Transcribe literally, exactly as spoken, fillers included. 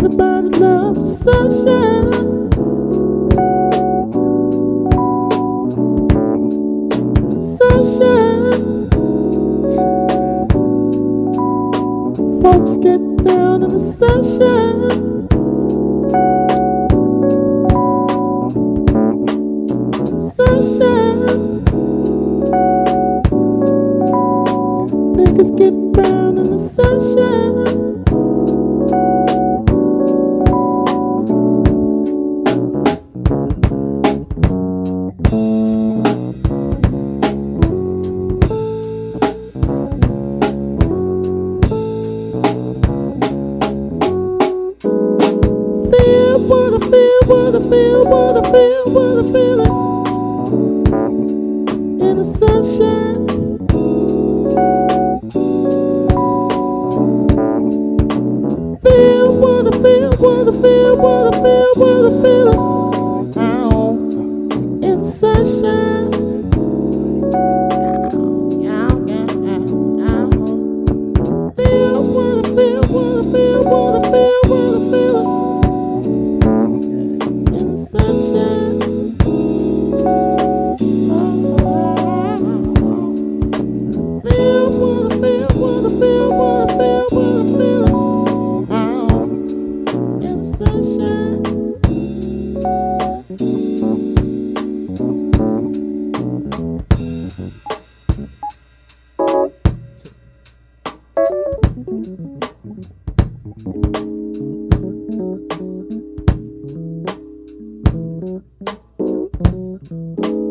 Everybody loves the sunshine. Sunshine. Folks get down in the sunshine. Sunshine. Niggas get brown in the sunshine. Feel what I feel, what I feel, what I feel, what I feel in the sunshine. Feel what I feel, what I feel, what I feel, what I feel out in the sunshine. Feel what I feel, what I feel, what I feel, what I feel in the sunshine. Feel what I feel, what I feel, what I feel, what I feel out in the sunshine. Thank you.